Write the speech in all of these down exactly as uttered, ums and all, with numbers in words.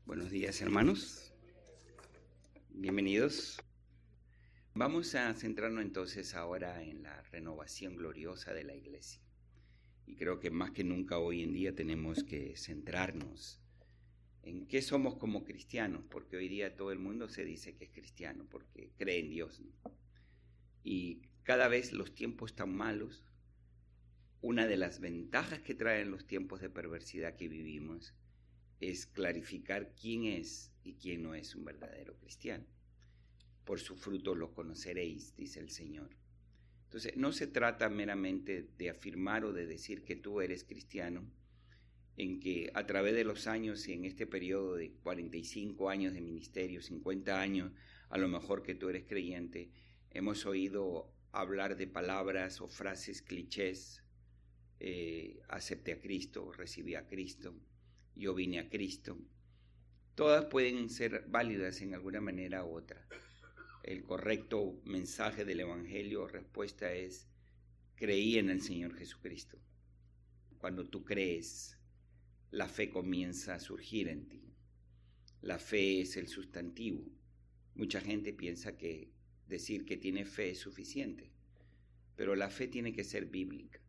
Buenos días, hermanos. Bienvenidos. Vamos a centrarnos entonces ahora en la renovación gloriosa de la iglesia. Y creo que más que nunca hoy en día tenemos que centrarnos en qué somos como cristianos, porque hoy día todo el mundo se dice que es cristiano, porque cree en Dios, ¿no? Y cada vez los tiempos tan malos, una de las ventajas que traen los tiempos de perversidad que vivimos es clarificar quién es y quién no es un verdadero cristiano. Por su fruto lo conoceréis, dice el Señor. Entonces, no se trata meramente de afirmar o de decir que tú eres cristiano, en que a través de los años y en este periodo de cuarenta y cinco años de ministerio, cincuenta años, a lo mejor que tú eres creyente, hemos oído hablar de palabras o frases clichés, eh, acepté a Cristo, recibí a Cristo, yo vine a Cristo. Todas pueden ser válidas en alguna manera u otra. El correcto mensaje del Evangelio o respuesta es: creí en el Señor Jesucristo. Cuando tú crees, la fe comienza a surgir en ti. La fe es el sustantivo. Mucha gente piensa que decir que tiene fe es suficiente, pero la fe tiene que ser bíblica.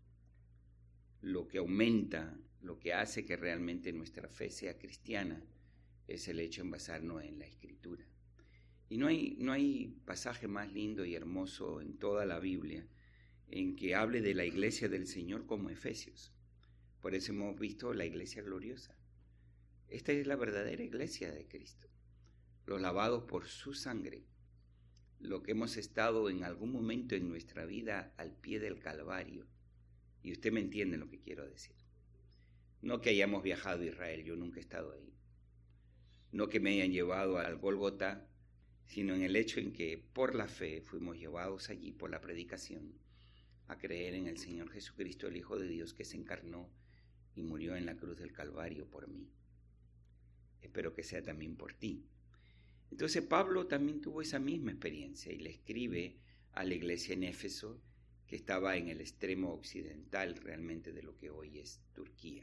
Lo que aumenta, lo que hace que realmente nuestra fe sea cristiana es el hecho en basarnos en la Escritura. Y no hay, no hay pasaje más lindo y hermoso en toda la Biblia en que hable de la iglesia del Señor como Efesios. Por eso hemos visto la iglesia gloriosa. Esta es la verdadera iglesia de Cristo. Los lavados por su sangre. Lo que hemos estado en algún momento en nuestra vida al pie del Calvario. Y usted me entiende lo que quiero decir. No que hayamos viajado a Israel, yo nunca he estado ahí. No que me hayan llevado al Gólgota, sino en el hecho en que por la fe fuimos llevados allí por la predicación a creer en el Señor Jesucristo, el Hijo de Dios, que se encarnó y murió en la cruz del Calvario por mí. Espero que sea también por ti. Entonces Pablo también tuvo esa misma experiencia y le escribe a la iglesia en Éfeso, que estaba en el extremo occidental realmente de lo que hoy es Turquía,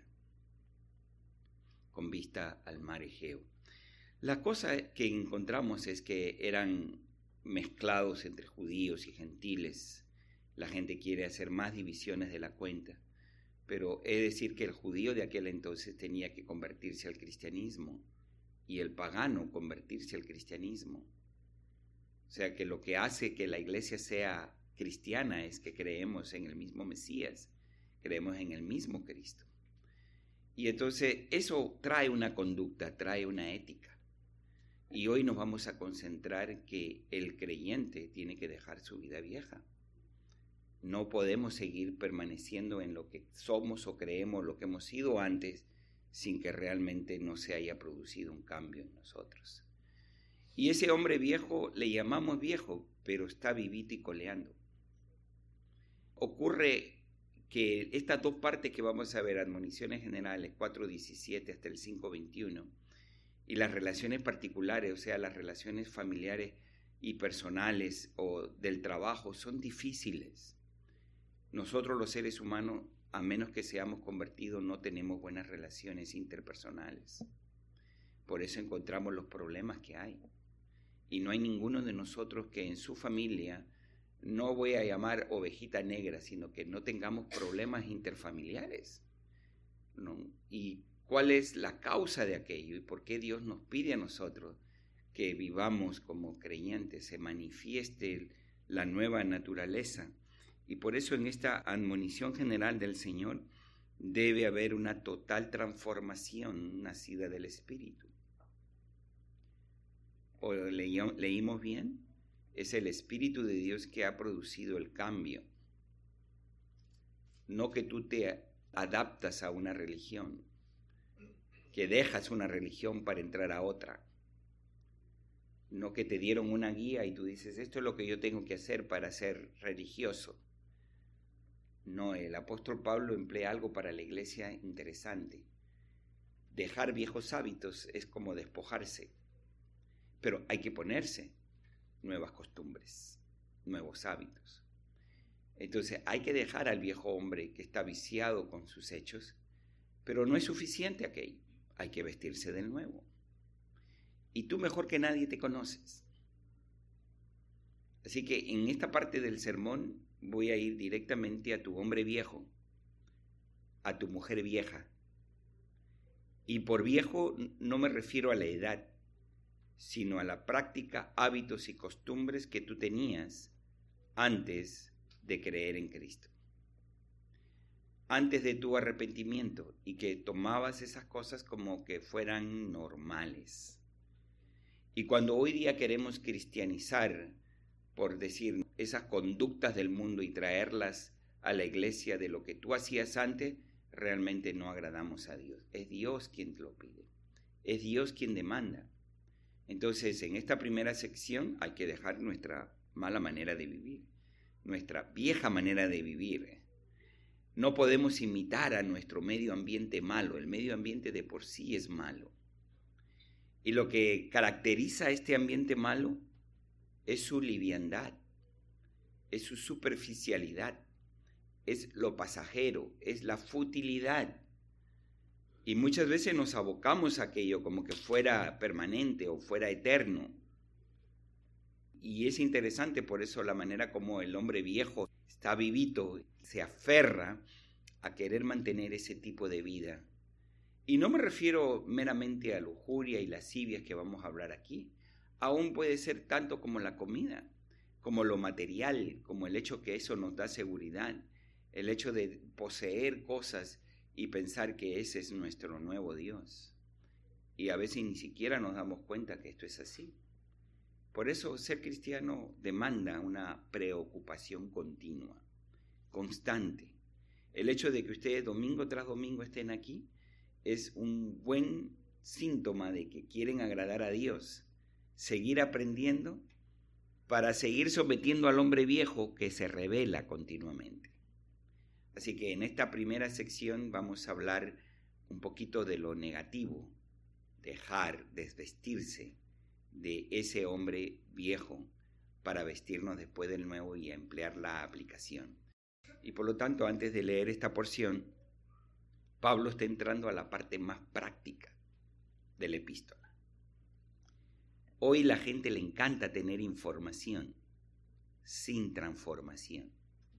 con vista al mar Egeo. La cosa que encontramos es que eran mezclados entre judíos y gentiles. La gente quiere hacer más divisiones de la cuenta, pero es decir que el judío de aquel entonces tenía que convertirse al cristianismo y el pagano convertirse al cristianismo. O sea que lo que hace que la iglesia sea cristiana es que creemos en el mismo Mesías, creemos en el mismo Cristo. Y entonces eso trae una conducta, trae una ética. Y hoy nos vamos a concentrar en que el creyente tiene que dejar su vida vieja. No podemos seguir permaneciendo en lo que somos o creemos, lo que hemos sido antes, sin que realmente no se haya producido un cambio en nosotros. Y ese hombre viejo le llamamos viejo, pero está vivito y coleando. Ocurre que estas dos partes que vamos a ver, admoniciones generales, cuatro diecisiete hasta el cinco veintiuno, y las relaciones particulares, o sea, las relaciones familiares y personales o del trabajo, son difíciles. Nosotros los seres humanos, a menos que seamos convertidos, no tenemos buenas relaciones interpersonales. Por eso encontramos los problemas que hay. Y no hay ninguno de nosotros que en su familia, no voy a llamar ovejita negra, sino que no tengamos problemas interfamiliares, ¿no? ¿Y cuál es la causa de aquello? ¿Y por qué Dios nos pide a nosotros que vivamos como creyentes, se manifieste la nueva naturaleza? Y por eso en esta admonición general del Señor debe haber una total transformación nacida del Espíritu. ¿O leí- leímos bien? Es el Espíritu de Dios que ha producido el cambio. No que tú te adaptas a una religión, que dejas una religión para entrar a otra. No que te dieron una guía y tú dices, esto es lo que yo tengo que hacer para ser religioso. No, el apóstol Pablo emplea algo para la iglesia interesante. Dejar viejos hábitos es como despojarse, pero hay que ponerse nuevas costumbres, nuevos hábitos. Entonces hay que dejar al viejo hombre que está viciado con sus hechos, pero no es suficiente aquello, hay que vestirse del nuevo. y tú mejor que nadie te conoces. Así que en esta parte del sermón voy a ir directamente a tu hombre viejo, a tu mujer vieja. Y por viejo no me refiero a la edad, sino a la práctica, hábitos y costumbres que tú tenías antes de creer en Cristo. Antes de tu arrepentimiento, y que tomabas esas cosas como que fueran normales. Y cuando hoy día queremos cristianizar, por decir, esas conductas del mundo y traerlas a la iglesia de lo que tú hacías antes, realmente no agradamos a Dios. Es Dios quien te lo pide. Es Dios quien demanda. Entonces, en esta primera sección hay que dejar nuestra mala manera de vivir, nuestra vieja manera de vivir. No podemos imitar a nuestro medio ambiente malo. El medio ambiente de por sí es malo. Y lo que caracteriza a este ambiente malo es su liviandad, es su superficialidad, es lo pasajero, es la futilidad. Y muchas veces nos abocamos a aquello como que fuera permanente o fuera eterno. Y es interesante por eso la manera como el hombre viejo está vivito, se aferra a querer mantener ese tipo de vida. Y no me refiero meramente a lujuria y lascivias que vamos a hablar aquí. Aún puede ser tanto como la comida, como lo material, como el hecho que eso nos da seguridad, el hecho de poseer cosas y pensar que ese es nuestro nuevo Dios. Y a veces ni siquiera nos damos cuenta que esto es así. Por eso ser cristiano demanda una preocupación continua, constante. El hecho de que ustedes domingo tras domingo estén aquí es un buen síntoma de que quieren agradar a Dios, seguir aprendiendo para seguir sometiendo al hombre viejo que se revela continuamente. Así que en esta primera sección vamos a hablar un poquito de lo negativo, dejar, desvestirse de ese hombre viejo para vestirnos después del nuevo y emplear la aplicación. Y por lo tanto, antes de leer esta porción, Pablo está entrando a la parte más práctica de la epístola. Hoy la gente le encanta tener información sin transformación.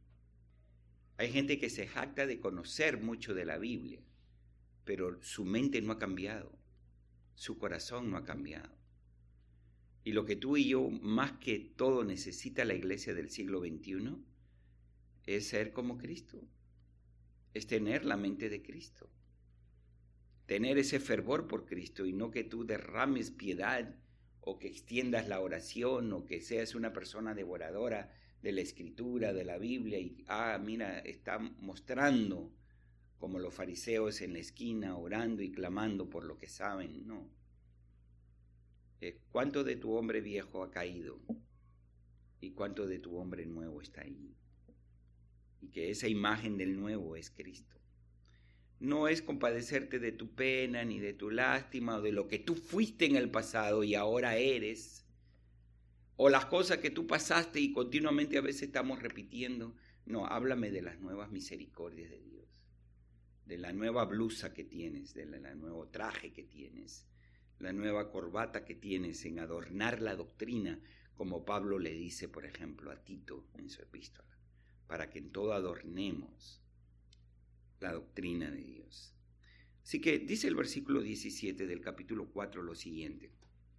Hay gente que se jacta de conocer mucho de la Biblia, pero su mente no ha cambiado, su corazón no ha cambiado. Y lo que tú y yo, más que todo, necesita la iglesia del siglo veintiuno, es ser como Cristo, es tener la mente de Cristo, tener ese fervor por Cristo y no que tú derrames piedad o que extiendas la oración o que seas una persona devoradora de la Escritura, de la Biblia y, ah, mira, está mostrando como los fariseos en la esquina orando y clamando por lo que saben. No. ¿Cuánto de tu hombre viejo ha caído? ¿Y cuánto de tu hombre nuevo está ahí? Y que esa imagen del nuevo es Cristo. No es compadecerte de tu pena, ni de tu lástima, o de lo que tú fuiste en el pasado y ahora eres, o las cosas que tú pasaste y continuamente a veces estamos repitiendo. No, háblame de las nuevas misericordias de Dios, de la nueva blusa que tienes, del nuevo traje que tienes, la nueva corbata que tienes en adornar la doctrina, como Pablo le dice, por ejemplo, a Tito en su epístola, para que en todo adornemos la doctrina de Dios. Así que dice el versículo diecisiete del capítulo cuatro lo siguiente: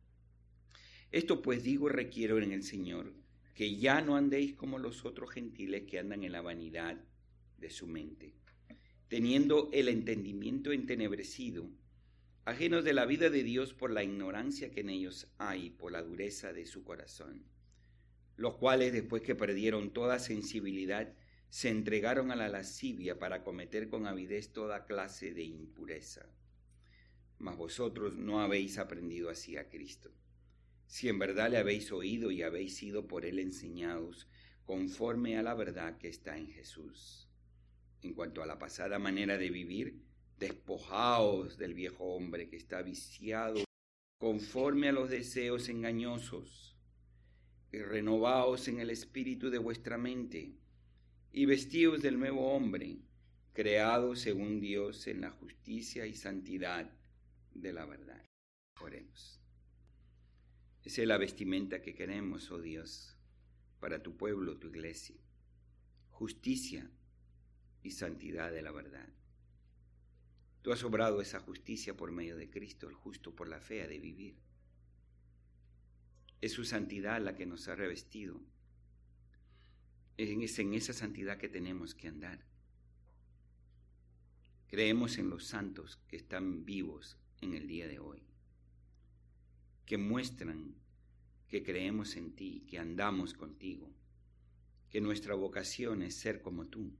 esto pues digo y requiero en el Señor, que ya no andéis como los otros gentiles que andan en la vanidad de su mente, teniendo el entendimiento entenebrecido, ajenos de la vida de Dios por la ignorancia que en ellos hay, por la dureza de su corazón, los cuales después que perdieron toda sensibilidad, se entregaron a la lascivia para cometer con avidez toda clase de impureza. Mas vosotros no habéis aprendido así a Cristo, si en verdad le habéis oído y habéis sido por él enseñados, conforme a la verdad que está en Jesús. En cuanto a la pasada manera de vivir, despojaos del viejo hombre que está viciado conforme a los deseos engañosos, y renovaos en el espíritu de vuestra mente, y vestíos del nuevo hombre, creado según Dios en la justicia y santidad de la verdad. Oremos. Esa es la vestimenta que queremos, oh Dios, para tu pueblo, tu iglesia. Justicia y santidad de la verdad. Tú has obrado esa justicia por medio de Cristo, el justo por la fe ha de vivir. Es su santidad la que nos ha revestido. Es en esa santidad que tenemos que andar. Creemos en los santos que están vivos en el día de hoy, que muestran que creemos en ti, que andamos contigo, que nuestra vocación es ser como tú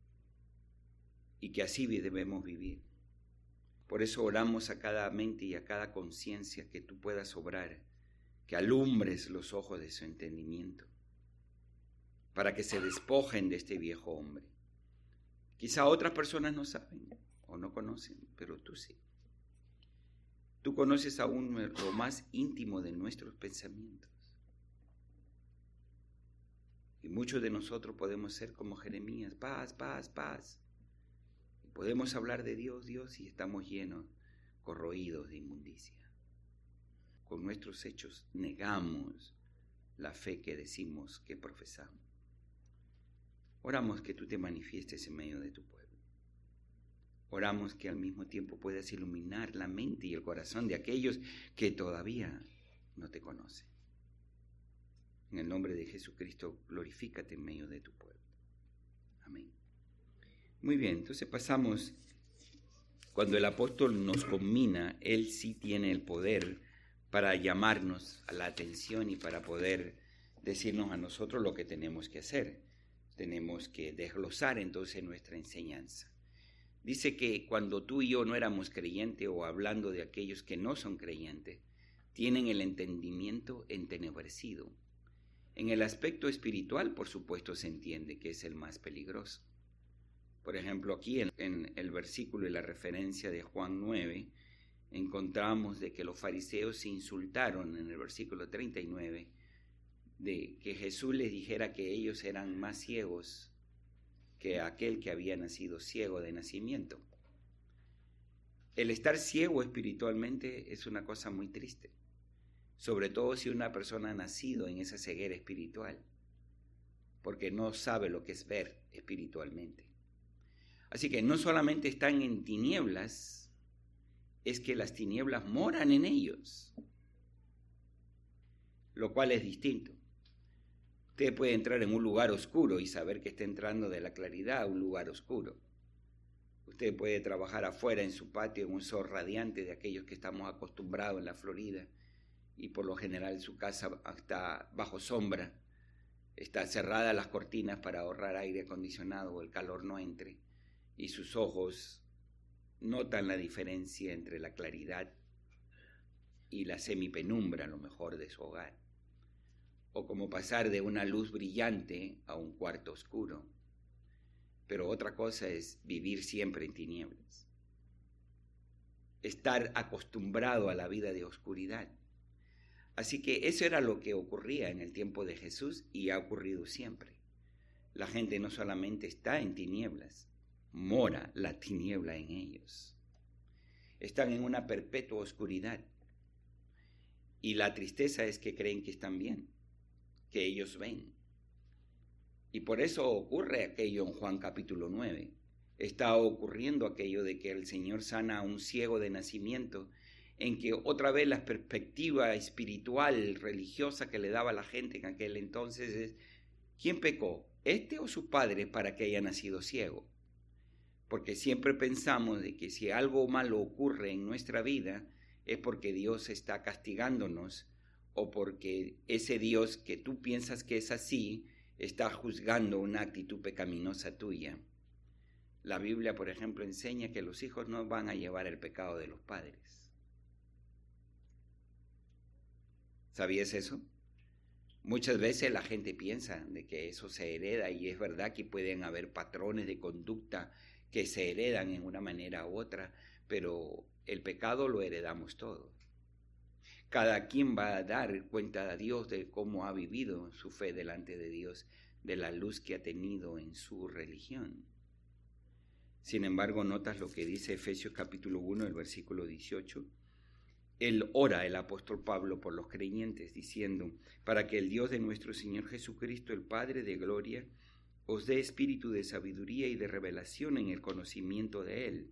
y que así debemos vivir. Por eso oramos a cada mente y a cada conciencia que tú puedas obrar, que alumbres los ojos de su entendimiento, para que se despojen de este viejo hombre. Quizá otras personas no saben o no conocen, pero tú sí. Tú conoces aún lo más íntimo de nuestros pensamientos. Y muchos de nosotros podemos ser como Jeremías, paz, paz, paz. Y podemos hablar de Dios, Dios, y estamos llenos, corroídos de inmundicia. Con nuestros hechos negamos la fe que decimos que profesamos. Oramos que tú te manifiestes en medio de tu pueblo. Oramos que al mismo tiempo puedas iluminar la mente y el corazón de aquellos que todavía no te conocen. En el nombre de Jesucristo, glorifícate en medio de tu pueblo. Amén. Muy bien, entonces pasamos, cuando el apóstol nos conmina, él sí tiene el poder para llamarnos a la atención y para poder decirnos a nosotros lo que tenemos que hacer. Tenemos que desglosar entonces nuestra enseñanza. Dice que cuando tú y yo no éramos creyentes, o hablando de aquellos que no son creyentes, tienen el entendimiento entenebrecido. En el aspecto espiritual, por supuesto, se entiende que es el más peligroso. Por ejemplo, aquí en, en el versículo y la referencia de Juan nueve, encontramos de que los fariseos se insultaron en el versículo treinta y nueve, de que Jesús les dijera que ellos eran más ciegos que aquel que había nacido ciego de nacimiento. El estar ciego espiritualmente es una cosa muy triste, sobre todo si una persona ha nacido en esa ceguera espiritual, porque no sabe lo que es ver espiritualmente. Así que no solamente están en tinieblas, es que las tinieblas moran en ellos, lo cual es distinto. Usted puede entrar en un lugar oscuro y saber que está entrando de la claridad a un lugar oscuro. Usted puede trabajar afuera en su patio en un sol radiante de aquellos que estamos acostumbrados en la Florida, y por lo general su casa está bajo sombra, está cerrada las cortinas para ahorrar aire acondicionado o el calor no entre, y sus ojos notan la diferencia entre la claridad y la semipenumbra, a lo mejor, de su hogar. O como pasar de una luz brillante a un cuarto oscuro. Pero otra cosa es vivir siempre en tinieblas. Estar acostumbrado a la vida de oscuridad. Así que eso era lo que ocurría en el tiempo de Jesús y ha ocurrido siempre. La gente no solamente está en tinieblas, mora la tiniebla en ellos. Están en una perpetua oscuridad. Y la tristeza es que creen que están bien, que ellos ven. Y por eso ocurre aquello en Juan capítulo nueve. Está ocurriendo aquello de que el Señor sana a un ciego de nacimiento, en que otra vez la perspectiva espiritual, religiosa que le daba a la gente en aquel entonces es: ¿quién pecó, este o su padre, para que haya nacido ciego? Porque siempre pensamos de que si algo malo ocurre en nuestra vida es porque Dios está castigándonos, o porque ese Dios que tú piensas que es así está juzgando una actitud pecaminosa tuya. La Biblia, por ejemplo, enseña que los hijos no van a llevar el pecado de los padres. ¿Sabías eso? Muchas veces la gente piensa de que eso se hereda, y es verdad que pueden haber patrones de conducta que se heredan en una manera u otra, pero el pecado lo heredamos todos. Cada quien va a dar cuenta a Dios de cómo ha vivido su fe delante de Dios, de la luz que ha tenido en su religión. Sin embargo, notas lo que dice Efesios capítulo uno, el versículo dieciocho, Él ora, el apóstol Pablo, por los creyentes, diciendo, para que el Dios de nuestro Señor Jesucristo, el Padre de gloria, os dé espíritu de sabiduría y de revelación en el conocimiento de Él,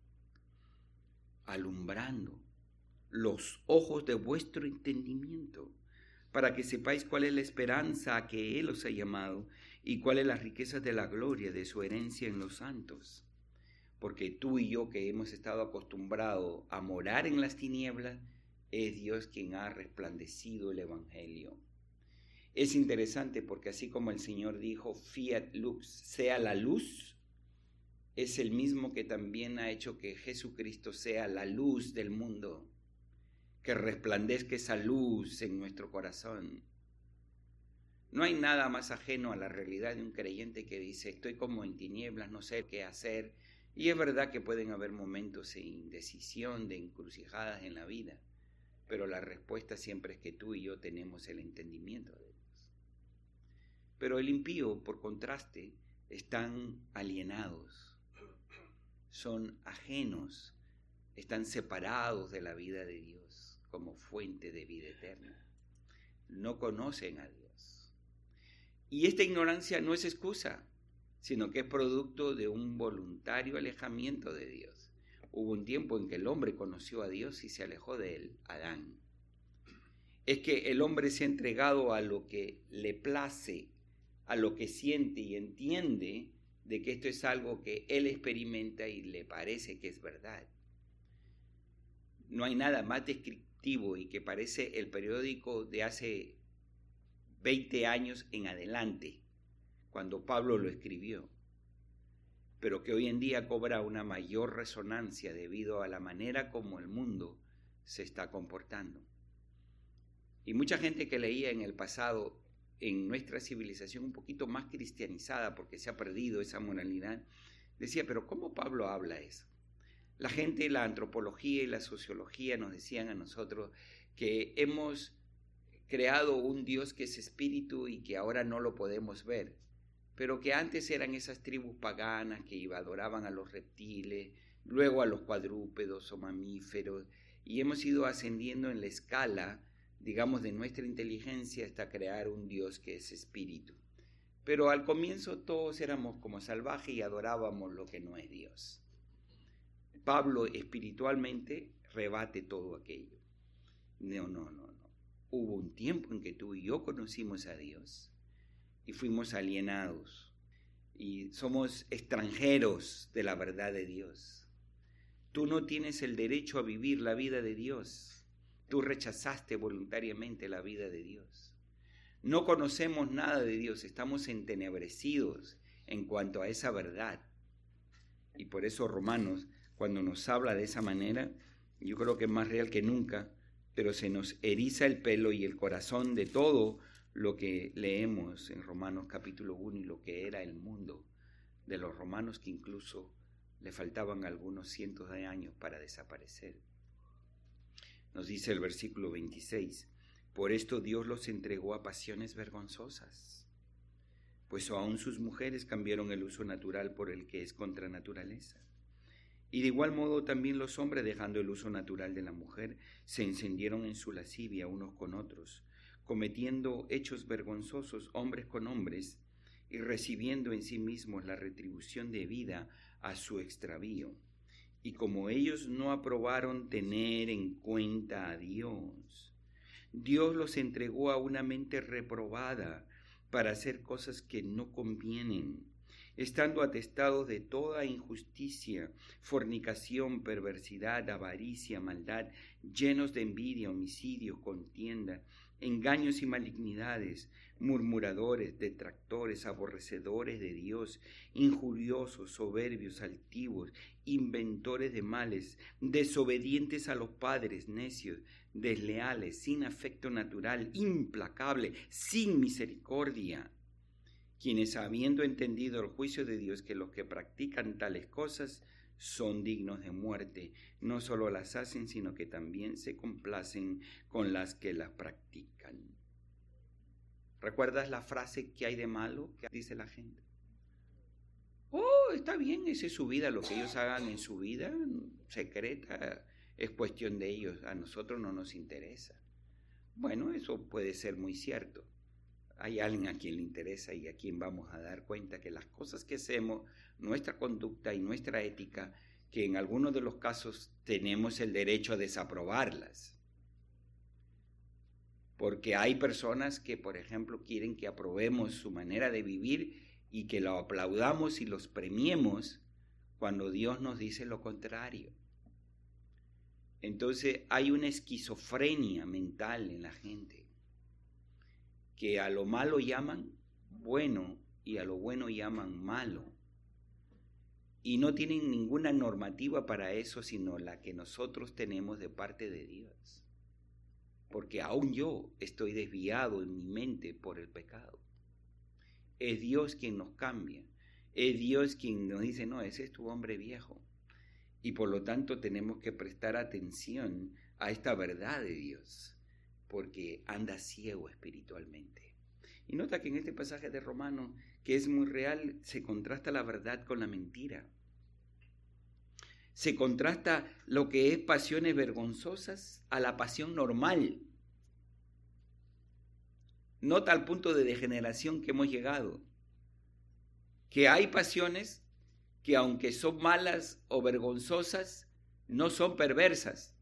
alumbrando los ojos de vuestro entendimiento, para que sepáis cuál es la esperanza a que Él os ha llamado y cuáles las riquezas de la gloria de su herencia en los santos. Porque tú y yo, que hemos estado acostumbrados a morar en las tinieblas, es Dios quien ha resplandecido el Evangelio. Es interesante porque así como el Señor dijo, fiat lux, sea la luz, es el mismo que también ha hecho que Jesucristo sea la luz del mundo, que resplandezca esa luz en nuestro corazón. No hay nada más ajeno a la realidad de un creyente que dice, estoy como en tinieblas, no sé qué hacer. Y es verdad que pueden haber momentos de indecisión, de encrucijadas en la vida, pero la respuesta siempre es que tú y yo tenemos el entendimiento de Dios. Pero el impío, por contraste, están alienados, son ajenos, están separados de la vida de Dios como fuente de vida eterna. No conocen a Dios. Y esta ignorancia no es excusa, sino que es producto de un voluntario alejamiento de Dios. Hubo un tiempo en que el hombre conoció a Dios y se alejó de él, Adán. Es que el hombre se ha entregado a lo que le place, a lo que siente y entiende de que esto es algo que él experimenta y le parece que es verdad. No hay nada más descriptivo y que parece el periódico de hace veinte años en adelante, cuando Pablo lo escribió, pero que hoy en día cobra una mayor resonancia debido a la manera como el mundo se está comportando. Y mucha gente que leía en el pasado, en nuestra civilización un poquito más cristianizada, porque se ha perdido esa moralidad, decía, pero ¿cómo Pablo habla eso? La gente, la antropología y la sociología nos decían a nosotros que hemos creado un Dios que es espíritu y que ahora no lo podemos ver, pero que antes eran esas tribus paganas que iba, adoraban a los reptiles, luego a los cuadrúpedos o mamíferos, y hemos ido ascendiendo en la escala, digamos, de nuestra inteligencia hasta crear un Dios que es espíritu. Pero al comienzo todos éramos como salvajes y adorábamos lo que no es Dios. Pablo espiritualmente rebate todo aquello. No, no, no, no. Hubo un tiempo en que tú y yo conocimos a Dios y fuimos alienados y somos extranjeros de la verdad de Dios. Tú no tienes el derecho a vivir la vida de Dios. Tú rechazaste voluntariamente la vida de Dios. No conocemos nada de Dios, estamos entenebrecidos en cuanto a esa verdad. Y por eso Romanos, cuando nos habla de esa manera, yo creo que es más real que nunca, pero se nos eriza el pelo y el corazón de todo lo que leemos en Romanos capítulo uno y lo que era el mundo de los romanos, que incluso le faltaban algunos cientos de años para desaparecer. Nos dice el versículo veintiséis, por esto Dios los entregó a pasiones vergonzosas, pues aún sus mujeres cambiaron el uso natural por el que es contra naturaleza. Y de igual modo también los hombres, dejando el uso natural de la mujer, se encendieron en su lascivia unos con otros, cometiendo hechos vergonzosos hombres con hombres y recibiendo en sí mismos la retribución debida a su extravío. Y como ellos no aprobaron tener en cuenta a Dios, Dios los entregó a una mente reprobada para hacer cosas que no convienen, estando atestados de toda injusticia, fornicación, perversidad, avaricia, maldad, llenos de envidia, homicidio, contienda, engaños y malignidades, murmuradores, detractores, aborrecedores de Dios, injuriosos, soberbios, altivos, inventores de males, desobedientes a los padres, necios, desleales, sin afecto natural, implacable, sin misericordia, quienes habiendo entendido el juicio de Dios que los que practican tales cosas son dignos de muerte, no solo las hacen, sino que también se complacen con las que las practican. ¿Recuerdas la frase "¿qué hay de malo?" que dice la gente? Oh, está bien, esa es su vida, lo que ellos hagan en su vida secreta, es cuestión de ellos, a nosotros no nos interesa. Bueno, eso puede ser muy cierto. Hay alguien a quien le interesa y a quien vamos a dar cuenta que las cosas que hacemos, nuestra conducta y nuestra ética, que en algunos de los casos tenemos el derecho a desaprobarlas. Porque hay personas que, por ejemplo, quieren que aprobemos su manera de vivir y que lo aplaudamos y los premiemos cuando Dios nos dice lo contrario. Entonces hay una esquizofrenia mental en la gente, que a lo malo llaman bueno y a lo bueno llaman malo. Y no tienen ninguna normativa para eso, sino la que nosotros tenemos de parte de Dios. Porque aún yo estoy desviado en mi mente por el pecado. Es Dios quien nos cambia. Es Dios quien nos dice, no, ese es tu hombre viejo. Y por lo tanto tenemos que prestar atención a esta verdad de Dios, porque anda ciego espiritualmente. Y nota que en este pasaje de Romanos, que es muy real, se contrasta la verdad con la mentira. Se contrasta lo que es pasiones vergonzosas a la pasión normal. Nota al punto de degeneración que hemos llegado, que hay pasiones que aunque son malas o vergonzosas, no son perversas.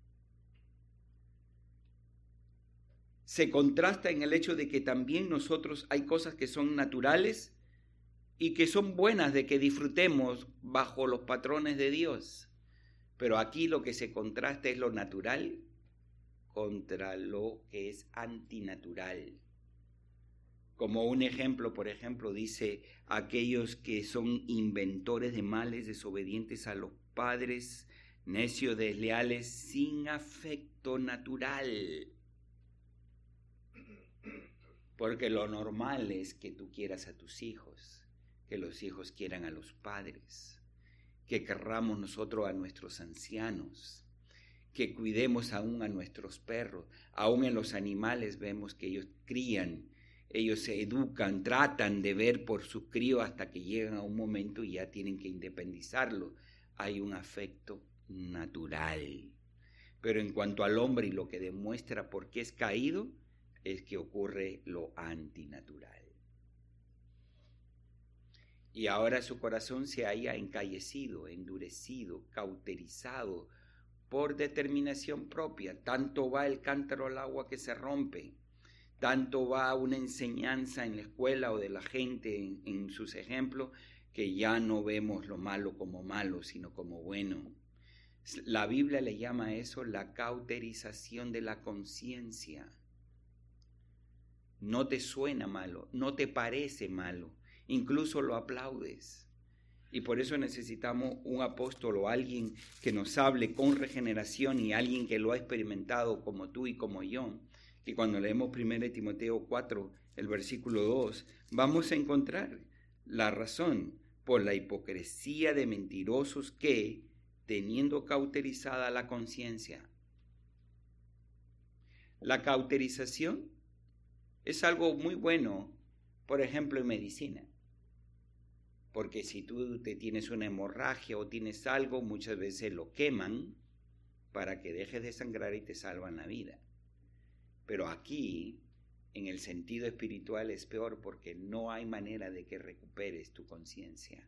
Se contrasta en el hecho de que también nosotros hay cosas que son naturales y que son buenas de que disfrutemos bajo los patrones de Dios. Pero aquí lo que se contrasta es lo natural contra lo que es antinatural. Como un ejemplo, por ejemplo, dice, aquellos que son inventores de males, desobedientes a los padres, necios, desleales, sin afecto natural. Porque lo normal es que tú quieras a tus hijos, que los hijos quieran a los padres, que querramos nosotros a nuestros ancianos, que cuidemos aún a nuestros perros. Aún en los animales vemos que ellos crían, ellos se educan, tratan de ver por sus críos hasta que llegan a un momento y ya tienen que independizarlo. Hay un afecto natural. Pero en cuanto al hombre y lo que demuestra por qué es caído, es que ocurre lo antinatural. Y ahora su corazón se haya encallecido, endurecido, cauterizado por determinación propia. Tanto va el cántaro al agua que se rompe. Tanto va una enseñanza en la escuela o de la gente en, en sus ejemplos, que ya no vemos lo malo como malo, sino como bueno. La Biblia le llama a eso la cauterización de la conciencia. No te suena malo, no te parece malo, incluso lo aplaudes. Y por eso necesitamos un apóstol o alguien que nos hable con regeneración y alguien que lo ha experimentado como tú y como yo. Que cuando leemos primero Timoteo cuatro, el versículo dos, vamos a encontrar la razón por la hipocresía de mentirosos que, teniendo cauterizada la conciencia. La cauterización es algo muy bueno, por ejemplo, en medicina. Porque si tú te tienes una hemorragia o tienes algo, muchas veces lo queman para que dejes de sangrar y te salvan la vida. Pero aquí, en el sentido espiritual, es peor porque no hay manera de que recuperes tu conciencia.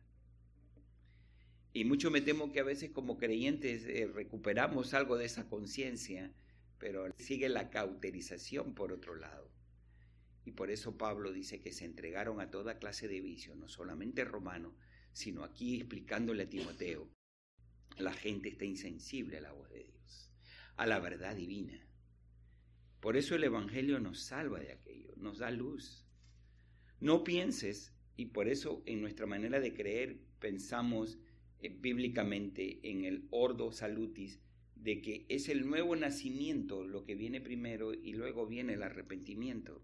Y mucho me temo que a veces como creyentes eh, recuperamos algo de esa conciencia, pero sigue la cauterización por otro lado. Y por eso Pablo dice que se entregaron a toda clase de vicios, no solamente romano, sino aquí explicándole a Timoteo. La gente está insensible a la voz de Dios, a la verdad divina. Por eso el Evangelio nos salva de aquello, nos da luz. No pienses, y por eso en nuestra manera de creer pensamos eh, bíblicamente en el ordo salutis, de que es el nuevo nacimiento lo que viene primero y luego viene el arrepentimiento.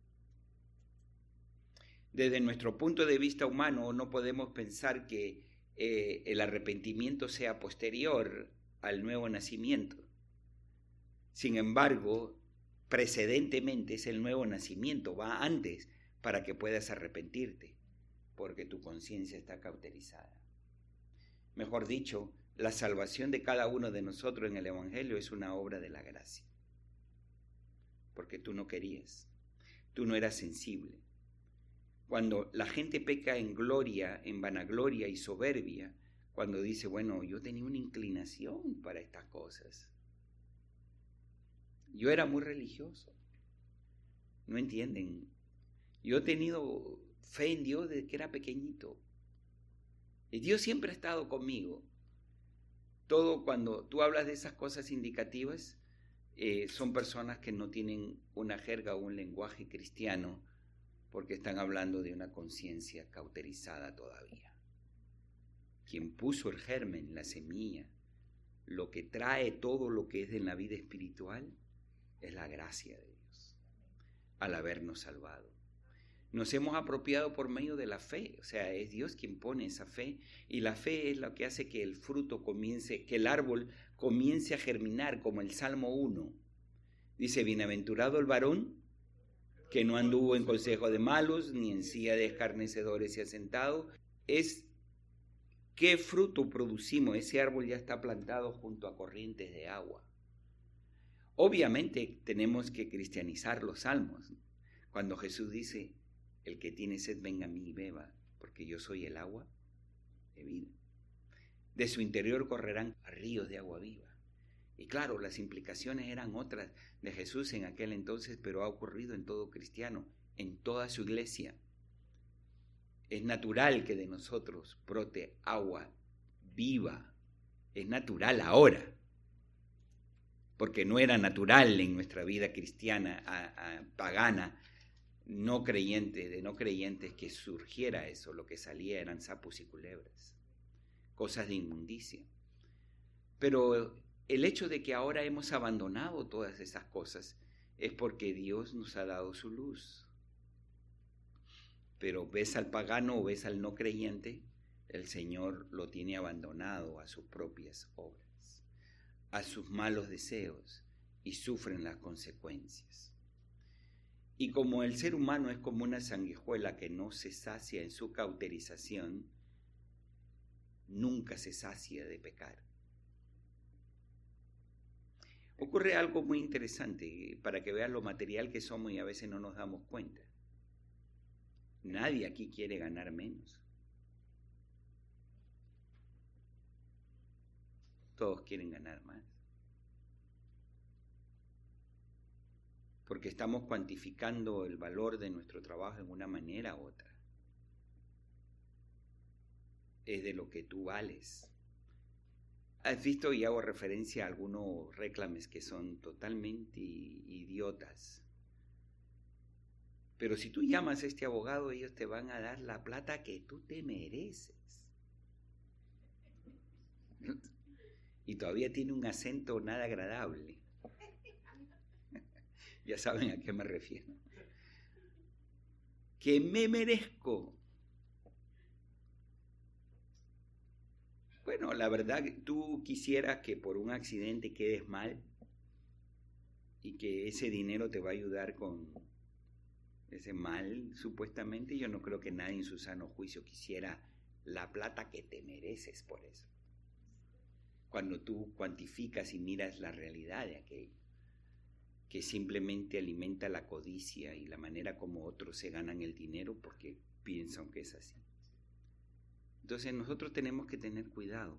Desde nuestro punto de vista humano no podemos pensar que eh, el arrepentimiento sea posterior al nuevo nacimiento. Sin embargo, precedentemente es el nuevo nacimiento, va antes para que puedas arrepentirte, porque tu conciencia está cauterizada. Mejor dicho, la salvación de cada uno de nosotros en el Evangelio es una obra de la gracia. Porque tú no querías, tú no eras sensible. Cuando la gente peca en gloria, en vanagloria y soberbia, cuando dice, bueno, yo tenía una inclinación para estas cosas. Yo era muy religioso. No entienden. Yo he tenido fe en Dios desde que era pequeñito. Y Dios siempre ha estado conmigo. Todo cuando tú hablas de esas cosas indicativas, eh, son personas que no tienen una jerga o un lenguaje cristiano, porque están hablando de una conciencia cauterizada todavía. Quien puso el germen, la semilla, lo que trae todo lo que es en la vida espiritual, es la gracia de Dios, al habernos salvado. Nos hemos apropiado por medio de la fe, o sea, es Dios quien pone esa fe, y la fe es lo que hace que el fruto comience, que el árbol comience a germinar, como el Salmo uno. Dice, bienaventurado el varón que no anduvo en consejo de malos, ni en silla de escarnecedores se ha sentado. Es qué fruto producimos. Ese árbol ya está plantado junto a corrientes de agua. Obviamente tenemos que cristianizar los salmos. Cuando Jesús dice, el que tiene sed venga a mí y beba, porque yo soy el agua de vida. De su interior correrán ríos de agua viva. Y claro, las implicaciones eran otras de Jesús en aquel entonces, pero ha ocurrido en todo cristiano, en toda su iglesia. Es natural que de nosotros brote agua viva. Es natural ahora, porque no era natural en nuestra vida cristiana, a, a, pagana, no creyente, de no creyentes, que surgiera eso. Lo que salía eran sapos y culebras, cosas de inmundicia. Pero el hecho de que ahora hemos abandonado todas esas cosas es porque Dios nos ha dado su luz. Pero ves al pagano o ves al no creyente, el Señor lo tiene abandonado a sus propias obras, a sus malos deseos, y sufren las consecuencias. Y como el ser humano es como una sanguijuela que no se sacia en su cauterización, nunca se sacia de pecar. Ocurre algo muy interesante para que veas lo material que somos y a veces no nos damos cuenta. Nadie aquí quiere ganar menos. Todos quieren ganar más. Porque estamos cuantificando el valor de nuestro trabajo en una manera u otra. Es de lo que tú vales. Has visto, y hago referencia a algunos reclames que son totalmente idiotas. Pero si tú llamas a este abogado, ellos te van a dar la plata que tú te mereces. Y todavía tiene un acento nada agradable. Ya saben a qué me refiero. Que me merezco. Bueno, la verdad, tú quisieras que por un accidente quedes mal y que ese dinero te va a ayudar con ese mal, supuestamente. Yo no creo que nadie en su sano juicio quisiera la plata que te mereces por eso. Cuando tú cuantificas y miras la realidad de aquello, que simplemente alimenta la codicia y la manera como otros se ganan el dinero porque piensan que es así. Entonces nosotros tenemos que tener cuidado.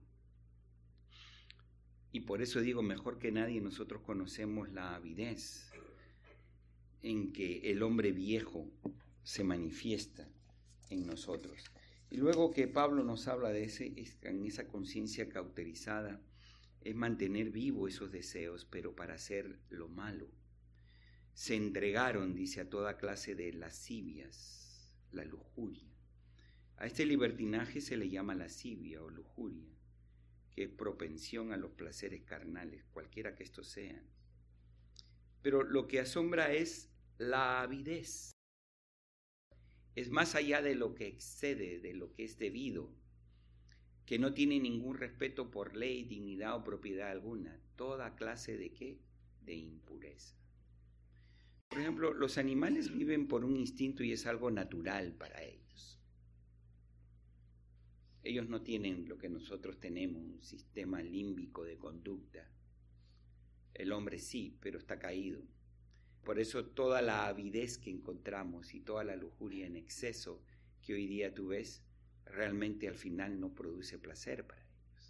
Y por eso digo, mejor que nadie nosotros conocemos la avidez en que el hombre viejo se manifiesta en nosotros. Y luego que Pablo nos habla de ese, en esa conciencia cauterizada, es mantener vivo esos deseos, pero para hacer lo malo. Se entregaron, dice, a toda clase de lascivias, la lujuria. A este libertinaje se le llama lascivia o lujuria, que es propensión a los placeres carnales, cualquiera que estos sean. Pero lo que asombra es la avidez. Es más allá de lo que excede, de lo que es debido, que no tiene ningún respeto por ley, dignidad o propiedad alguna. Toda clase de ¿qué? De impureza. Por ejemplo, los animales viven por un instinto y es algo natural para ellos. Ellos no tienen lo que nosotros tenemos, un sistema límbico de conducta. El hombre sí, pero está caído. Por eso toda la avidez que encontramos y toda la lujuria en exceso que hoy día tú ves, realmente al final no produce placer para ellos.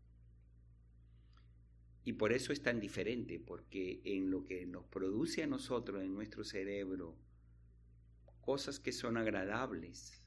Y por eso es tan diferente, porque en lo que nos produce a nosotros, en nuestro cerebro, cosas que son agradables,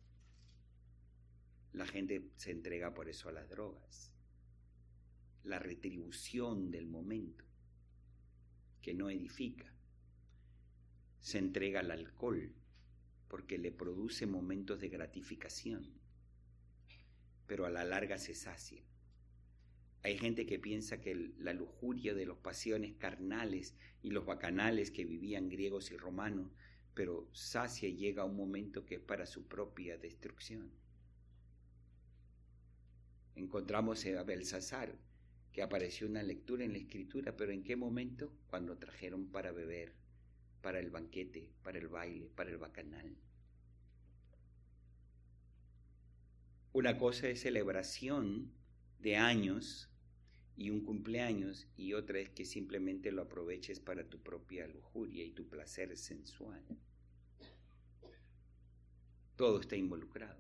la gente se entrega por eso a las drogas. La retribución del momento, que no edifica. Se entrega al alcohol, porque le produce momentos de gratificación, pero a la larga se sacia. Hay gente que piensa que la lujuria de las pasiones carnales y los bacanales que vivían griegos y romanos, pero sacia y llega a un momento que es para su propia destrucción. Encontramos a Belsasar, que apareció una lectura en la Escritura, pero ¿en qué momento? Cuando trajeron para beber, para el banquete, para el baile, para el bacanal. Una cosa es celebración de años y un cumpleaños, y otra es que simplemente lo aproveches para tu propia lujuria y tu placer sensual. Todo está involucrado.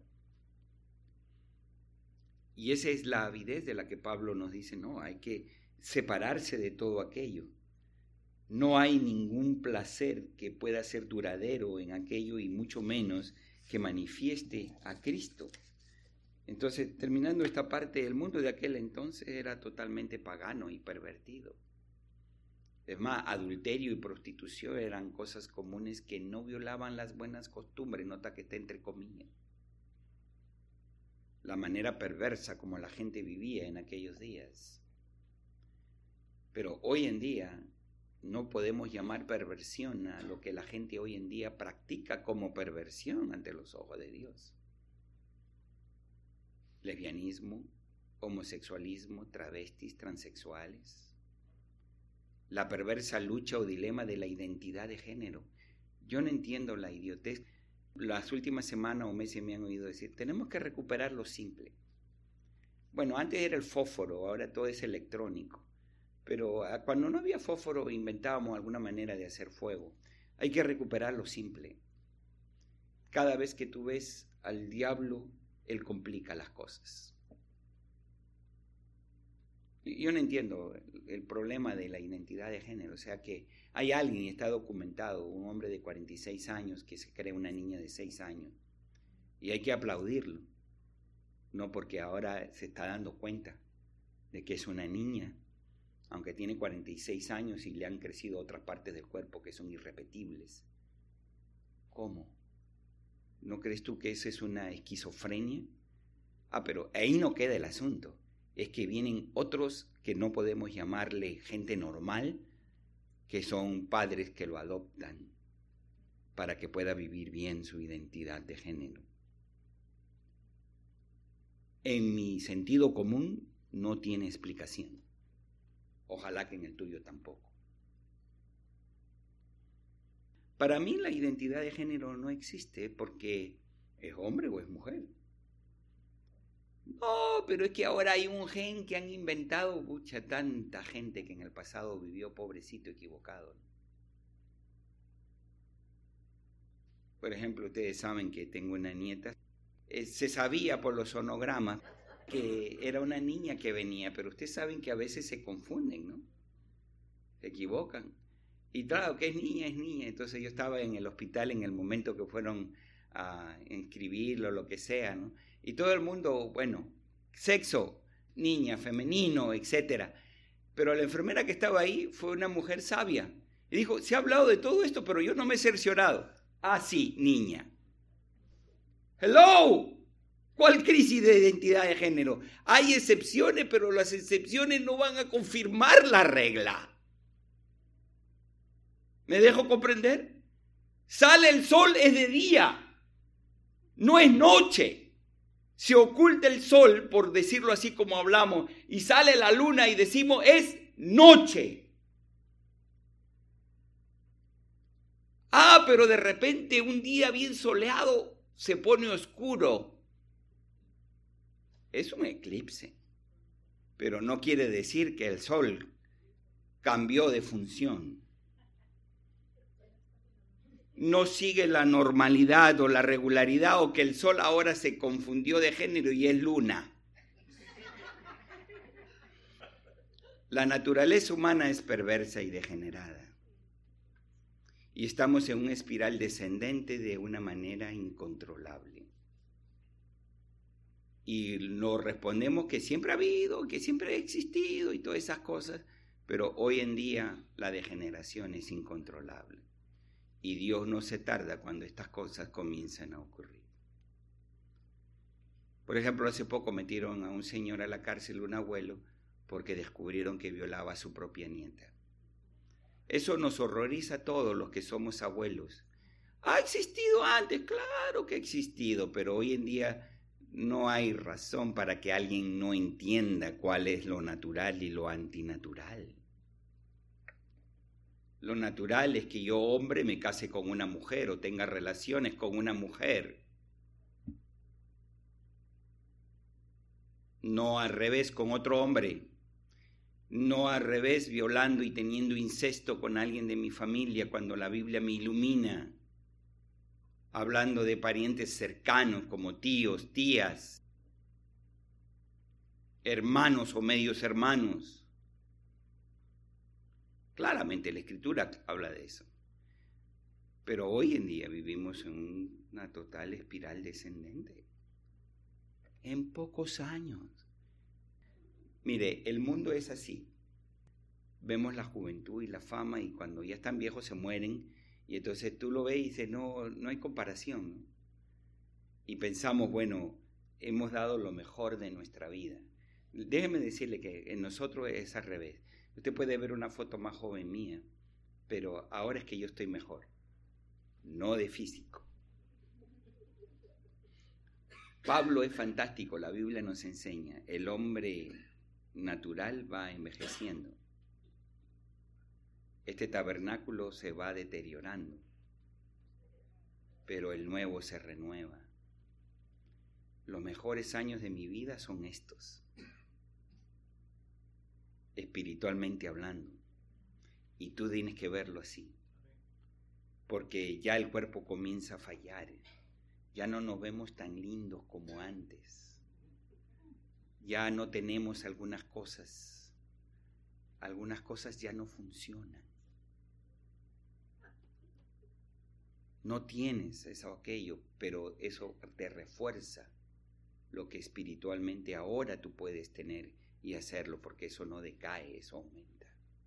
Y esa es la avidez de la que Pablo nos dice, no, hay que separarse de todo aquello. No hay ningún placer que pueda ser duradero en aquello y mucho menos que manifieste a Cristo. Entonces, terminando esta parte, el mundo de aquel entonces era totalmente pagano y pervertido. Es más, adulterio y prostitución eran cosas comunes que no violaban las buenas costumbres, nota que está entre comillas. La manera perversa como la gente vivía en aquellos días. Pero hoy en día no podemos llamar perversión a lo que la gente hoy en día practica como perversión ante los ojos de Dios. Lesbianismo, homosexualismo, travestis, transexuales. La perversa lucha o dilema de la identidad de género. Yo no entiendo la idiotez. Las últimas semanas o meses me han oído decir, tenemos que recuperar lo simple. Bueno, antes era el fósforo, ahora todo es electrónico. Pero cuando no había fósforo inventábamos alguna manera de hacer fuego. Hay que recuperar lo simple. Cada vez que tú ves al diablo, él complica las cosas. Yo no entiendo el problema de la identidad de género, o sea que hay alguien, y está documentado, un hombre de cuarenta y seis años que se cree una niña de seis años, y hay que aplaudirlo, no porque ahora se está dando cuenta de que es una niña, aunque tiene cuarenta y seis años y le han crecido otras partes del cuerpo que son irrepetibles. ¿Cómo? ¿No crees tú que eso es una esquizofrenia? Ah, pero ahí no queda el asunto. Es que vienen otros que no podemos llamarle gente normal, que son padres que lo adoptan para que pueda vivir bien su identidad de género. En mi sentido común no tiene explicación. Ojalá que en el tuyo tampoco. Para mí la identidad de género no existe porque es hombre o es mujer. No, pero es que ahora hay un gen que han inventado, mucha tanta gente que en el pasado vivió pobrecito equivocado. Por ejemplo, ustedes saben que tengo una nieta. Eh, se sabía por los sonogramas que era una niña que venía, pero ustedes saben que a veces se confunden, ¿no? Se equivocan. Y claro, que es niña, es niña. Entonces yo estaba en el hospital en el momento que fueron a inscribirlo, lo que sea, ¿no? Y todo el mundo, bueno, sexo, niña, femenino, etcétera. Pero la enfermera que estaba ahí fue una mujer sabia. Y dijo, se ha hablado de todo esto, pero yo no me he cerciorado. Ah, sí, niña. Hello. ¿Cuál crisis de identidad de género? Hay excepciones, pero las excepciones no van a confirmar la regla. ¿Me dejo comprender? Sale el sol, es de día, no es noche. Se oculta el sol, por decirlo así como hablamos, y sale la luna y decimos es noche. Ah, pero de repente un día bien soleado se pone oscuro. Es un eclipse, pero no quiere decir que el sol cambió de función. No sigue la normalidad o la regularidad, o que el sol ahora se confundió de género y es luna. La naturaleza humana es perversa y degenerada. Y estamos en una espiral descendente de una manera incontrolable. Y nos respondemos que siempre ha habido, que siempre ha existido y todas esas cosas, pero hoy en día la degeneración es incontrolable. Y Dios no se tarda cuando estas cosas comienzan a ocurrir. Por ejemplo, hace poco metieron a un señor a la cárcel, un abuelo, porque descubrieron que violaba a su propia nieta. Eso nos horroriza a todos los que somos abuelos. ¿Ha existido antes? Claro que ha existido, pero hoy en día no hay razón para que alguien no entienda cuál es lo natural y lo antinatural. Lo natural es que yo, hombre, me case con una mujer o tenga relaciones con una mujer. No al revés con otro hombre. No al revés violando y teniendo incesto con alguien de mi familia cuando la Biblia me ilumina. Hablando de parientes cercanos como tíos, tías, hermanos o medios hermanos. Claramente la Escritura habla de eso. Pero hoy en día vivimos en una total espiral descendente. En pocos años. Mire, el mundo es así. Vemos la juventud y la fama y cuando ya están viejos se mueren y entonces tú lo ves y dices, no, no hay comparación, ¿no? Y pensamos, bueno, hemos dado lo mejor de nuestra vida. Déjeme decirle que en nosotros es al revés. Usted puede ver una foto más joven mía, pero ahora es que yo estoy mejor, no de físico. Pablo es fantástico, la Biblia nos enseña, el hombre natural va envejeciendo. Este tabernáculo se va deteriorando, pero el nuevo se renueva. Los mejores años de mi vida son estos, espiritualmente hablando, y tú tienes que verlo así, porque ya el cuerpo comienza a fallar, ya no nos vemos tan lindos como antes, ya no tenemos algunas cosas, algunas cosas ya no funcionan. No tienes eso o aquello, pero eso te refuerza lo que espiritualmente ahora tú puedes tener y hacerlo, porque eso no decae, eso aumenta.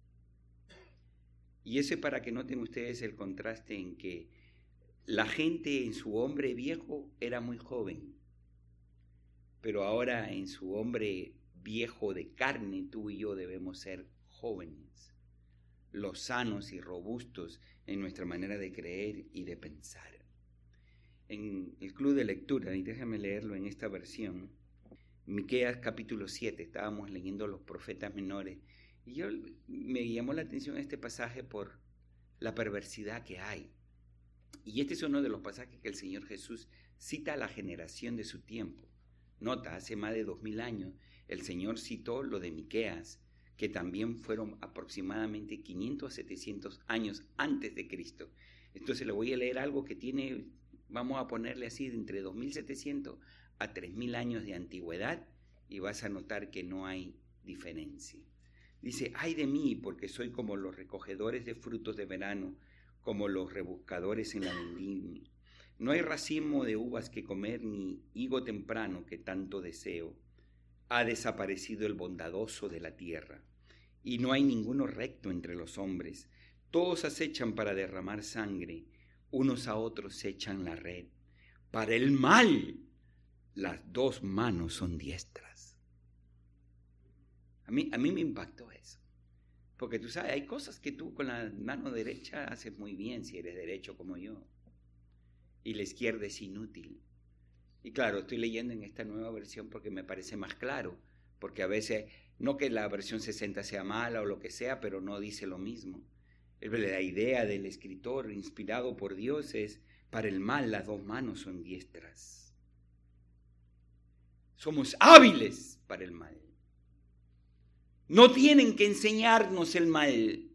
Y ese para que noten ustedes el contraste en que la gente en su hombre viejo era muy joven, pero ahora en su hombre viejo de carne, tú y yo debemos ser jóvenes, los sanos y robustos en nuestra manera de creer y de pensar. En el club de lectura, y déjame leerlo en esta versión, Miqueas capítulo siete, estábamos leyendo los profetas menores, y yo me llamó la atención este pasaje por la perversidad que hay. Y este es uno de los pasajes que el Señor Jesús cita a la generación de su tiempo. Nota, hace más de dos mil años, el Señor citó lo de Miqueas, que también fueron aproximadamente quinientos a setecientos años antes de Cristo. Entonces le voy a leer algo que tiene, vamos a ponerle así, de entre dos mil setecientos a tres mil años de antigüedad, y vas a notar que no hay diferencia. Dice, ay de mí, porque soy como los recogedores de frutos de verano, como los rebuscadores en la vendimia. No hay racimo de uvas que comer, ni higo temprano que tanto deseo. Ha desaparecido el bondadoso de la tierra, y no hay ninguno recto entre los hombres. Todos acechan para derramar sangre, unos a otros se echan la red. Para el mal, las dos manos son diestras. A mí, a mí me impactó eso, porque tú sabes, hay cosas que tú con la mano derecha haces muy bien si eres derecho como yo, y la izquierda es inútil. Y claro, estoy leyendo en esta nueva versión porque me parece más claro, porque a veces, no que la versión sesenta sea mala o lo que sea, pero no dice lo mismo. La idea del escritor inspirado por Dios es, para el mal las dos manos son diestras. Somos hábiles para el mal. No tienen que enseñarnos el mal.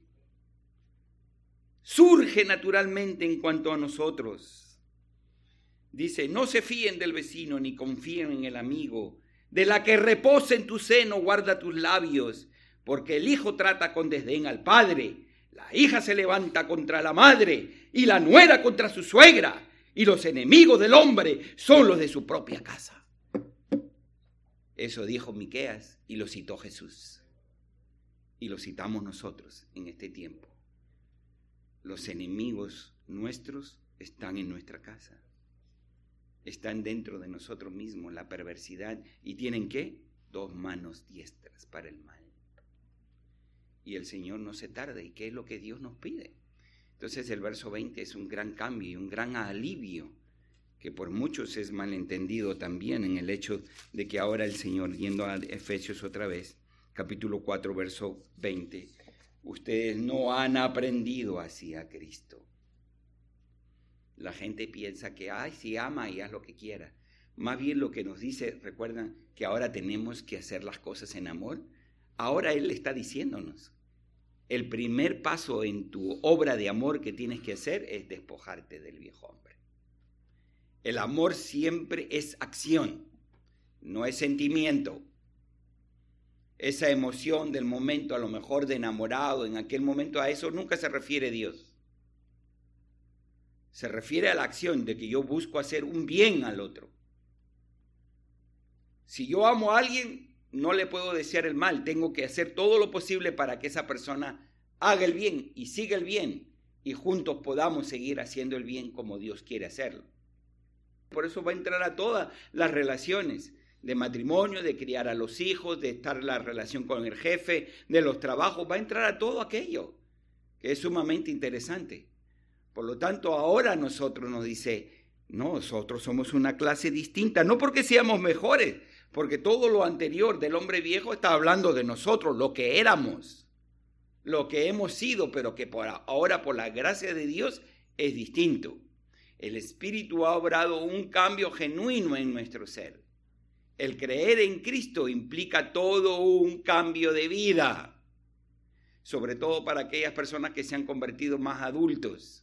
Surge naturalmente en cuanto a nosotros. Dice, no se fíen del vecino ni confíen en el amigo. De la que reposa en tu seno guarda tus labios, porque el hijo trata con desdén al padre, la hija se levanta contra la madre y la nuera contra su suegra, y los enemigos del hombre son los de su propia casa. Eso dijo Miqueas y lo citó Jesús. Y lo citamos nosotros en este tiempo. Los enemigos nuestros están en nuestra casa. Están dentro de nosotros mismos, la perversidad. ¿Y tienen qué? Dos manos diestras para el mal. Y el Señor no se tarda. ¿Y qué es lo que Dios nos pide? Entonces el verso veinte es un gran cambio y un gran alivio, que por muchos es malentendido también en el hecho de que ahora el Señor, yendo a Efesios otra vez, capítulo cuatro, verso veinte, ustedes no han aprendido así a Cristo. La gente piensa que, ay, si ama y haz lo que quiera. Más bien lo que nos dice, recuerdan que ahora tenemos que hacer las cosas en amor. Ahora Él está diciéndonos, el primer paso en tu obra de amor que tienes que hacer es despojarte del viejo hombre. El amor siempre es acción, no es sentimiento. Esa emoción del momento, a lo mejor de enamorado, en aquel momento, a eso nunca se refiere Dios. Se refiere a la acción de que yo busco hacer un bien al otro. Si yo amo a alguien, no le puedo desear el mal. Tengo que hacer todo lo posible para que esa persona haga el bien y siga el bien. Y juntos podamos seguir haciendo el bien como Dios quiere hacerlo. Por eso va a entrar a todas las relaciones de matrimonio, de criar a los hijos, de estar en la relación con el jefe, de los trabajos. Va a entrar a todo aquello que es sumamente interesante. Por lo tanto, ahora nosotros nos dice, no, nosotros somos una clase distinta, no porque seamos mejores, porque todo lo anterior del hombre viejo está hablando de nosotros, lo que éramos, lo que hemos sido, pero que por ahora por la gracia de Dios es distinto. El Espíritu ha obrado un cambio genuino en nuestro ser. El creer en Cristo implica todo un cambio de vida, sobre todo para aquellas personas que se han convertido más adultos.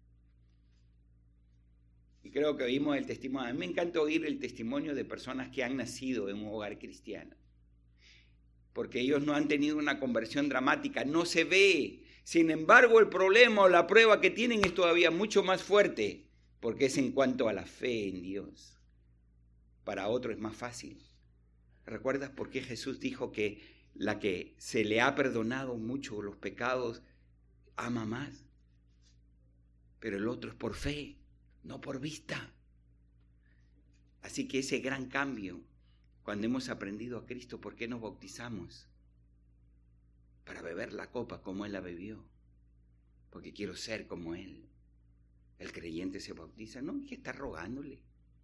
Y creo que oímos el testimonio. A mí me encanta oír el testimonio de personas que han nacido en un hogar cristiano. Porque ellos no han tenido una conversión dramática, no se ve. Sin embargo, el problema o la prueba que tienen es todavía mucho más fuerte, porque es en cuanto a la fe en Dios. Para otro es más fácil. ¿Recuerdas por qué Jesús dijo que la que se le ha perdonado mucho los pecados ama más? Pero el otro es por fe, no por vista. Así que ese gran cambio, cuando hemos aprendido a Cristo, ¿por qué nos bautizamos? Para beber la copa como Él la bebió, porque quiero ser como Él. El creyente se bautiza, no, que está rogándole.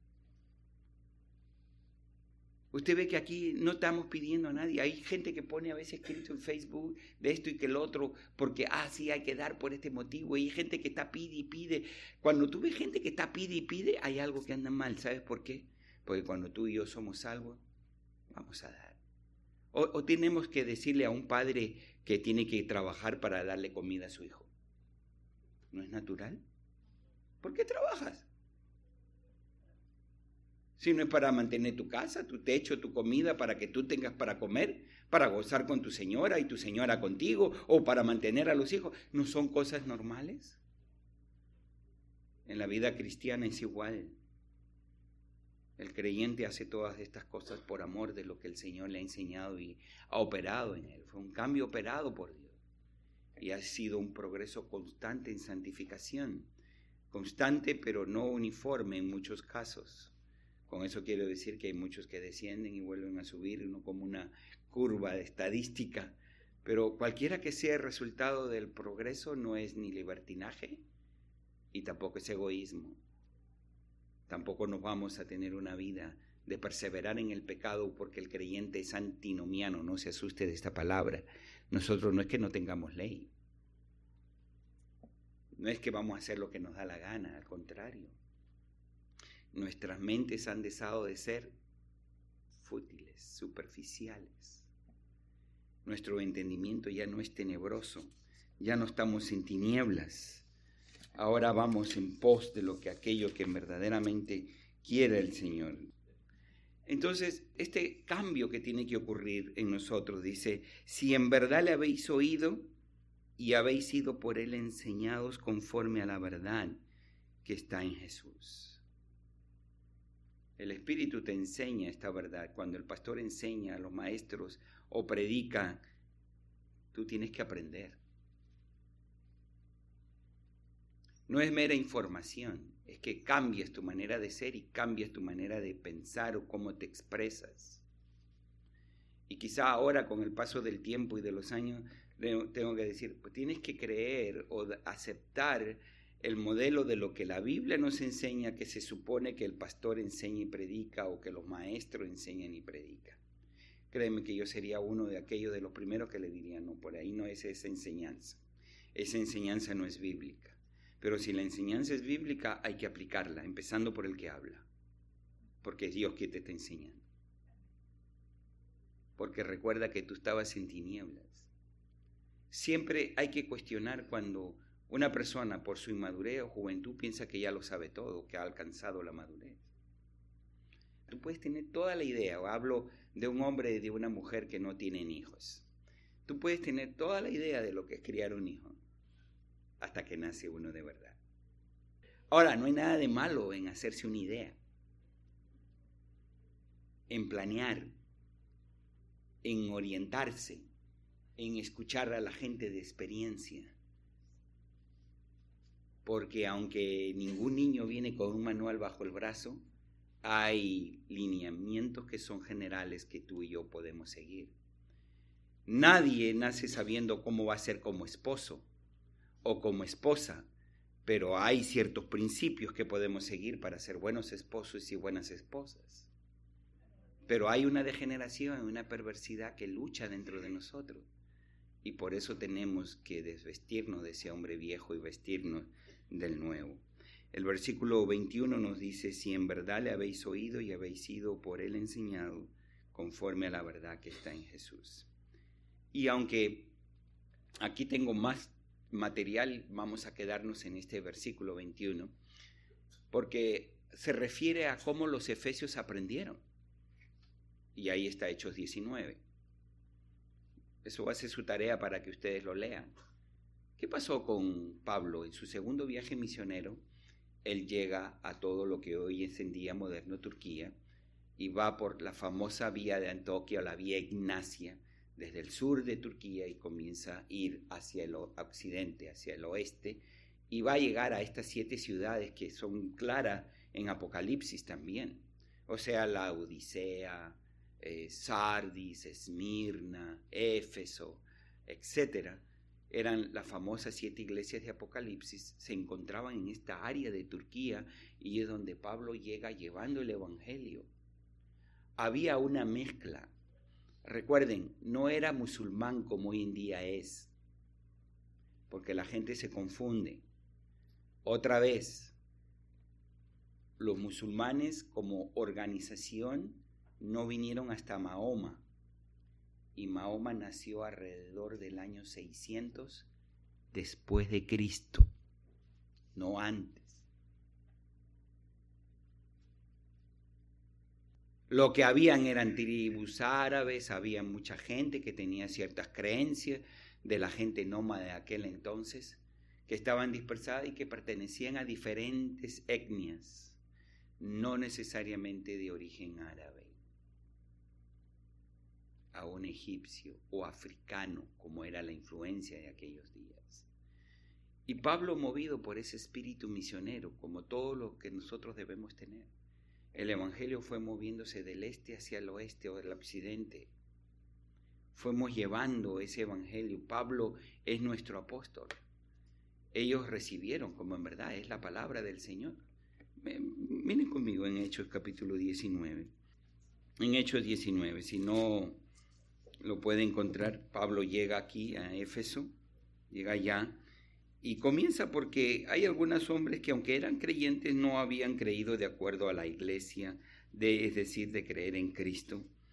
Usted ve que aquí no estamos pidiendo a nadie. Hay gente que pone a veces escrito en Facebook de esto y que el otro, porque, ah, sí, hay que dar por este motivo. Y hay gente que está pide y pide. Cuando tú ves gente que está pide y pide, hay algo que anda mal. ¿Sabes por qué? Porque cuando tú y yo somos salvos, vamos a dar. O, o tenemos que decirle a un padre que tiene que trabajar para darle comida a su hijo. ¿No es natural? ¿Por qué trabajas? Si no es para mantener tu casa, tu techo, tu comida, para que tú tengas para comer, para gozar con tu señora y tu señora contigo, o para mantener a los hijos, ¿no son cosas normales? En la vida cristiana es igual. El creyente hace todas estas cosas por amor de lo que el Señor le ha enseñado y ha operado en él. Fue un cambio operado por Dios. Y ha sido un progreso constante en santificación. Constante, pero no uniforme en muchos casos. Con eso quiero decir que hay muchos que descienden y vuelven a subir, uno como una curva de estadística. Pero cualquiera que sea el resultado del progreso no es ni libertinaje y tampoco es egoísmo. Tampoco nos vamos a tener una vida de perseverar en el pecado porque el creyente es antinomiano, no se asuste de esta palabra. Nosotros no es que no tengamos ley. No es que vamos a hacer lo que nos da la gana, al contrario. Nuestras mentes han dejado de ser fútiles, superficiales. Nuestro entendimiento ya no es tenebroso, ya no estamos en tinieblas. Ahora vamos en pos de lo que aquello que verdaderamente quiere el Señor. Entonces, este cambio que tiene que ocurrir en nosotros, dice, si en verdad le habéis oído y habéis sido por él enseñados conforme a la verdad que está en Jesús. El Espíritu te enseña esta verdad. Cuando el pastor enseña a los maestros o predica, tú tienes que aprender. No es mera información, es que cambias tu manera de ser y cambias tu manera de pensar o cómo te expresas. Y quizá ahora, con el paso del tiempo y de los años, tengo que decir, pues tienes que creer o aceptar el modelo de lo que la Biblia nos enseña, que se supone que el pastor enseña y predica o que los maestros enseñan y predican. Créeme que yo sería uno de aquellos de los primeros que le dirían, no, por ahí no es esa enseñanza. Esa enseñanza no es bíblica. Pero si la enseñanza es bíblica, hay que aplicarla, empezando por el que habla. Porque es Dios quien te está enseñando. Porque recuerda que tú estabas en tinieblas. Siempre hay que cuestionar cuando una persona por su inmadurez o juventud piensa que ya lo sabe todo, que ha alcanzado la madurez. Tú puedes tener toda la idea, o hablo de un hombre y de una mujer que no tienen hijos. Tú puedes tener toda la idea de lo que es criar un hijo, hasta que nace uno de verdad. Ahora, no hay nada de malo en hacerse una idea, en planear, en orientarse, en escuchar a la gente de experiencia. Porque aunque ningún niño viene con un manual bajo el brazo, hay lineamientos que son generales que tú y yo podemos seguir. Nadie nace sabiendo cómo va a ser como esposo o como esposa, pero hay ciertos principios que podemos seguir para ser buenos esposos y buenas esposas. Pero hay una degeneración, una perversidad que lucha dentro de nosotros, y por eso tenemos que desvestirnos de ese hombre viejo y vestirnos del nuevo. El versículo veintiuno nos dice, si en verdad le habéis oído y habéis sido por él enseñado, conforme a la verdad que está en Jesús. Y aunque aquí tengo más material, vamos a quedarnos en este versículo veintiuno, porque se refiere a cómo los efesios aprendieron. Y ahí está Hechos diecinueve. Eso va a ser su tarea para que ustedes lo lean. ¿Qué pasó con Pablo? En su segundo viaje misionero, él llega a todo lo que hoy es en día moderno Turquía y va por la famosa vía de Antioquía, o la vía Ignacia, desde el sur de Turquía, y comienza a ir hacia el occidente, hacia el oeste, y va a llegar a estas siete ciudades que son claras en Apocalipsis también. O sea, la Odisea, eh, Sardis, Esmirna, Éfeso, etcétera. Eran las famosas siete iglesias de Apocalipsis, se encontraban en esta área de Turquía, y es donde Pablo llega llevando el evangelio. Había una mezcla. Recuerden, no era musulmán como hoy en día es, porque la gente se confunde. Otra vez, los musulmanes como organización no vinieron hasta Mahoma, y Mahoma nació alrededor del año seiscientos después de Cristo, no antes. Lo que habían eran tribus árabes, había mucha gente que tenía ciertas creencias de la gente nómada de aquel entonces, que estaban dispersadas y que pertenecían a diferentes etnias, no necesariamente de origen árabe, a un egipcio o africano, como era la influencia de aquellos días. Y Pablo, movido por ese espíritu misionero, como todo lo que nosotros debemos tener, el evangelio fue moviéndose del este hacia el oeste o del occidente. Fuimos llevando ese evangelio. Pablo es nuestro apóstol. Ellos recibieron, como en verdad es la palabra del Señor. Miren conmigo en Hechos capítulo diecinueve. En Hechos diecinueve, si no lo puede encontrar, Pablo llega aquí a Éfeso, llega allá, y comienza porque hay algunos hombres que, aunque eran creyentes, no habían creído de acuerdo a la iglesia, de, es decir, de creer en Cristo.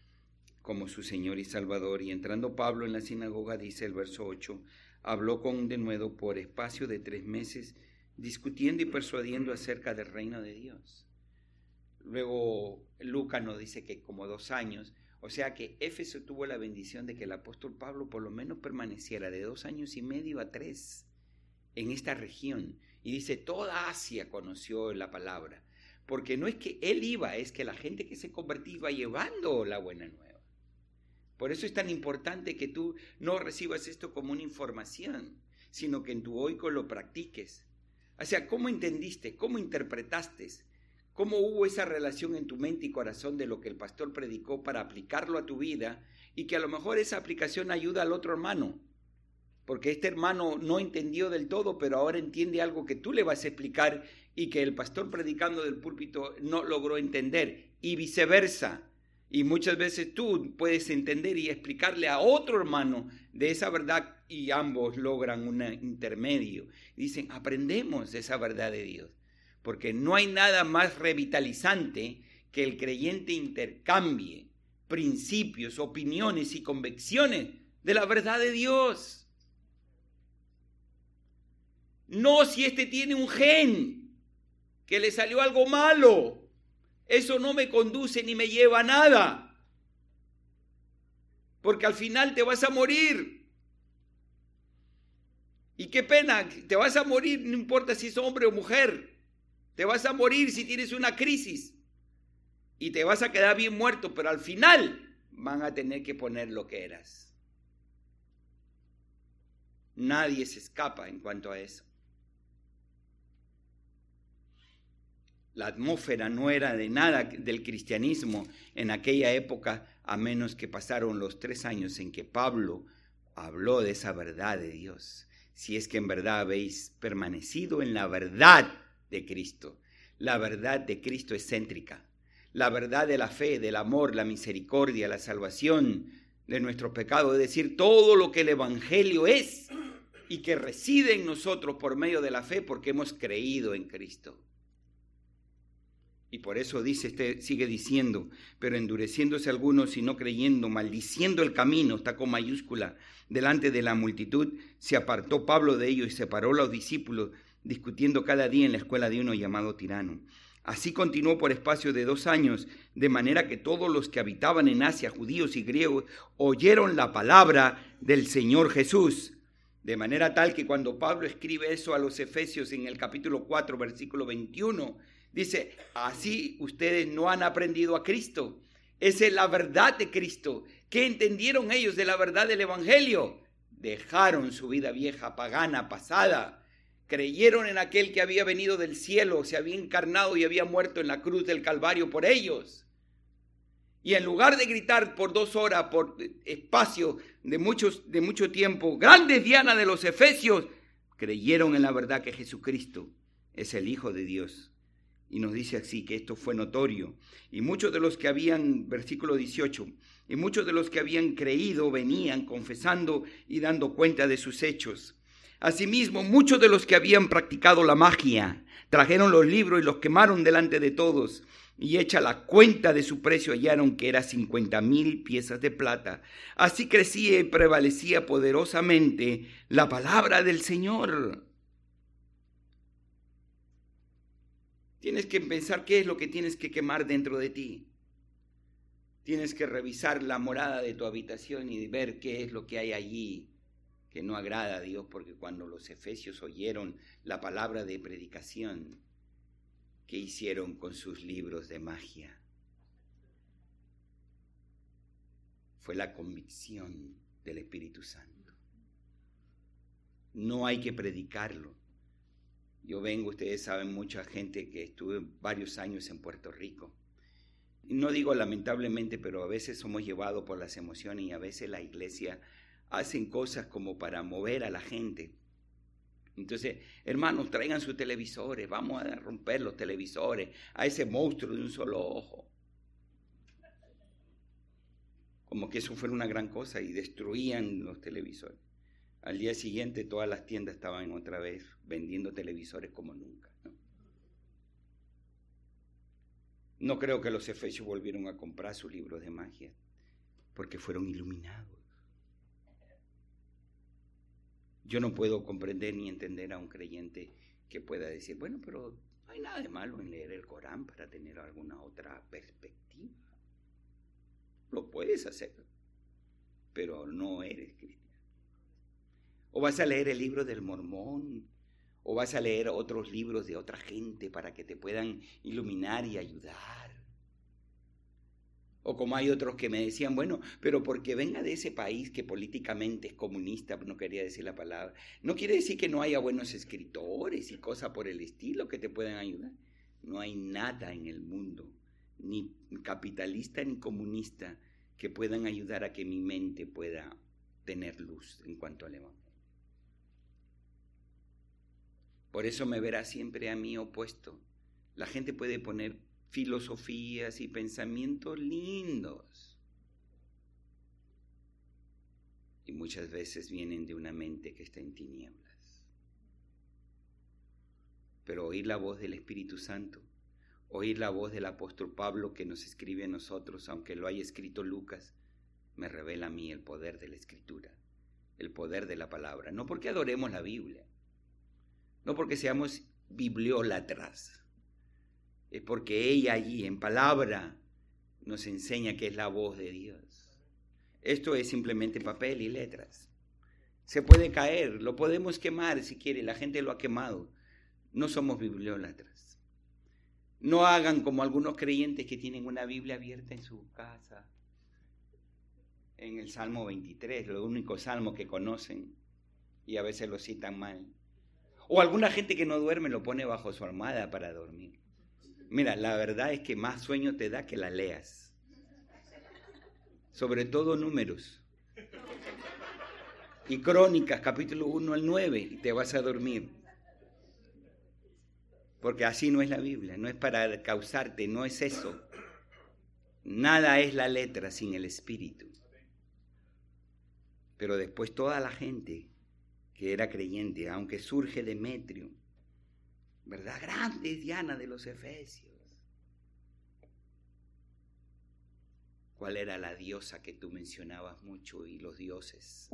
como su Señor y Salvador. Y entrando Pablo en la sinagoga, dice el verso ocho, habló con denuedo por espacio de tres meses, discutiendo y persuadiendo acerca del reino de Dios. Luego Lucas nos dice que como dos años, o sea que Éfeso tuvo la bendición de que el apóstol Pablo por lo menos permaneciera de dos años y medio a tres en esta región. Y dice, toda Asia conoció la palabra, porque no es que él iba, es que la gente que se convertía iba llevando la buena nueva. Por eso es tan importante que tú no recibas esto como una información, sino que en tu oico lo practiques. O sea, ¿cómo entendiste? ¿Cómo interpretaste? ¿Cómo hubo esa relación en tu mente y corazón de lo que el pastor predicó para aplicarlo a tu vida y que a lo mejor esa aplicación ayuda al otro hermano? Porque este hermano no entendió del todo, pero ahora entiende algo que tú le vas a explicar y que el pastor predicando del púlpito no logró entender, y viceversa. Y muchas veces tú puedes entender y explicarle a otro hermano de esa verdad y ambos logran un intermedio. Dicen, aprendemos de esa verdad de Dios, porque no hay nada más revitalizante que el creyente intercambie principios, opiniones y convicciones de la verdad de Dios. No si este tiene un gen, que le salió algo malo. Eso no me conduce ni me lleva a nada. Porque al final te vas a morir. Y qué pena, te vas a morir, no importa si es hombre o mujer. Te vas a morir si tienes una crisis. Y te vas a quedar bien muerto, pero al final van a tener que poner lo que eras. Nadie se escapa en cuanto a eso. La atmósfera no era de nada del cristianismo en aquella época, a menos que pasaron los tres años en que Pablo habló de esa verdad de Dios. Si es que en verdad habéis permanecido en la verdad de Cristo. La verdad de Cristo es céntrica. La verdad de la fe, del amor, la misericordia, la salvación de nuestros pecados. Es decir, todo lo que el Evangelio es y que reside en nosotros por medio de la fe porque hemos creído en Cristo. Y por eso dice, este sigue diciendo, pero endureciéndose algunos y no creyendo, maldiciendo el camino, está con mayúscula, delante de la multitud, se apartó Pablo de ellos y separó a los discípulos, discutiendo cada día en la escuela de uno llamado Tirano. Así continuó por espacio de dos años, de manera que todos los que habitaban en Asia, judíos y griegos, oyeron la palabra del Señor Jesús. De manera tal que cuando Pablo escribe eso a los Efesios en el capítulo cuatro, versículo veintiuno, dice, así ustedes no han aprendido a Cristo. Esa es la verdad de Cristo. ¿Qué entendieron ellos de la verdad del Evangelio? Dejaron su vida vieja, pagana, pasada. Creyeron en aquel que había venido del cielo, se había encarnado y había muerto en la cruz del Calvario por ellos. Y en lugar de gritar por dos horas, por espacio de, muchos, de mucho tiempo, grandes Diana de los Efesios, creyeron en la verdad que Jesucristo es el Hijo de Dios. Y nos dice así que esto fue notorio. Y muchos de los que habían, versículo dieciocho, y muchos de los que habían creído venían confesando y dando cuenta de sus hechos. Asimismo, muchos de los que habían practicado la magia trajeron los libros y los quemaron delante de todos. Y hecha la cuenta de su precio hallaron que era cincuenta mil piezas de plata. Así crecía y prevalecía poderosamente la palabra del Señor. Tienes que pensar qué es lo que tienes que quemar dentro de ti. Tienes que revisar la morada de tu habitación y ver qué es lo que hay allí que no agrada a Dios, porque cuando los efesios oyeron la palabra de predicación, ¿qué hicieron con sus libros de magia? Fue la convicción del Espíritu Santo. No hay que predicarlo. Yo vengo, ustedes saben, mucha gente que estuve varios años en Puerto Rico. No digo lamentablemente, pero a veces somos llevados por las emociones y a veces la iglesia hacen cosas como para mover a la gente. Entonces, hermanos, traigan sus televisores, vamos a romper los televisores a ese monstruo de un solo ojo. Como que eso fuera una gran cosa y destruían los televisores. Al día siguiente todas las tiendas estaban otra vez vendiendo televisores como nunca, ¿no? No creo que los efesios volvieron a comprar sus libros de magia. porque fueron iluminados. Yo no puedo comprender ni entender a un creyente que pueda decir, bueno, pero no hay nada de malo en leer el Corán para tener alguna otra perspectiva. Lo puedes hacer, pero no eres cristiano. O vas a leer el libro del Mormón, o vas a leer otros libros de otra gente para que te puedan iluminar y ayudar. O como hay otros que me decían, bueno, pero porque venga de ese país que políticamente es comunista, no quería decir la palabra, no quiere decir que no haya buenos escritores y cosas por el estilo que te puedan ayudar. No hay nada en el mundo, ni capitalista ni comunista, que puedan ayudar a que mi mente pueda tener luz en cuanto al Evangelio. Por eso me verá siempre a mí opuesto. La gente puede poner filosofías y pensamientos lindos. Y muchas veces vienen de una mente que está en tinieblas. Pero oír la voz del Espíritu Santo, oír la voz del apóstol Pablo que nos escribe a nosotros, aunque lo haya escrito Lucas, me revela a mí el poder de la Escritura, el poder de la palabra. No porque adoremos la Biblia, no porque seamos bibliólatras, es porque ella allí en palabra nos enseña que es la voz de Dios. Esto es simplemente papel y letras. Se puede caer, lo podemos quemar si quiere, la gente lo ha quemado. No somos bibliólatras. No hagan como algunos creyentes que tienen una Biblia abierta en su casa, en el Salmo veintitrés, el único salmo que conocen, y a veces lo citan mal. O alguna gente que no duerme lo pone bajo su almohada para dormir. Mira, la verdad es que más sueño te da que la leas. Sobre todo Números. Y Crónicas, capítulo uno al nueve, y te vas a dormir. Porque así no es la Biblia, no es para causarte, no es eso. Nada es la letra sin el espíritu. Pero después toda la gente que era creyente, aunque surge Demetrio, ¿verdad? Grande es Diana de los Efesios. ¿Cuál era la diosa que tú mencionabas mucho y los dioses?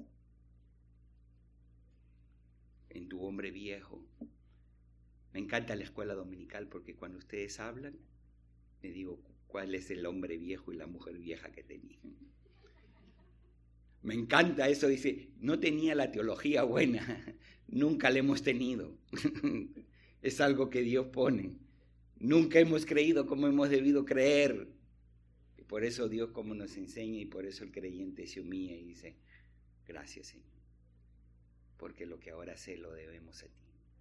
En tu hombre viejo. Me encanta la escuela dominical porque cuando ustedes hablan, me digo, ¿cuál es el hombre viejo y la mujer vieja que tenían? Me encanta eso, dice, no tenía la teología buena, nunca la hemos tenido. Es algo que Dios pone. Nunca hemos creído como hemos debido creer. Y por eso Dios como nos enseña y por eso el creyente se humilla y dice, gracias Señor, porque lo que ahora sé lo debemos a ti.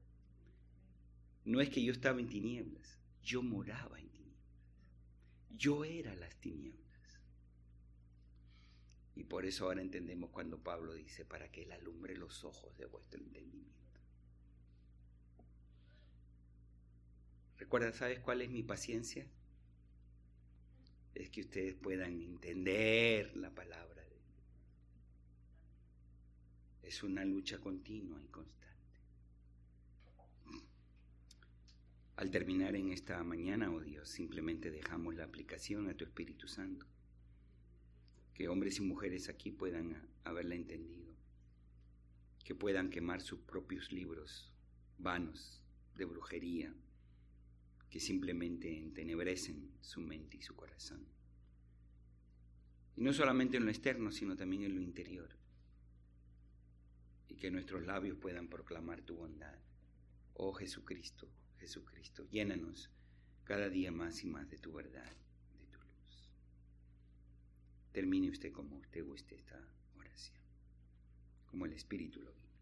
No es que yo estaba en tinieblas, yo moraba en tinieblas. Yo era las tinieblas. Y por eso ahora entendemos cuando Pablo dice, para que Él alumbre los ojos de vuestro entendimiento. Recuerda, ¿sabes cuál es mi paciencia? Es que ustedes puedan entender la palabra de Dios. Es una lucha continua y constante. Al terminar en esta mañana, oh Dios, simplemente dejamos la aplicación a tu Espíritu Santo. Que hombres y mujeres aquí puedan haberla entendido. Que puedan quemar sus propios libros vanos de brujería, que simplemente entenebrecen su mente y su corazón. Y no solamente en lo externo, sino también en lo interior. Y que nuestros labios puedan proclamar tu bondad. Oh Jesucristo, Jesucristo, llénanos cada día más y más de tu verdad, de tu luz. Termine usted como usted guste esta oración, como el Espíritu lo guíe.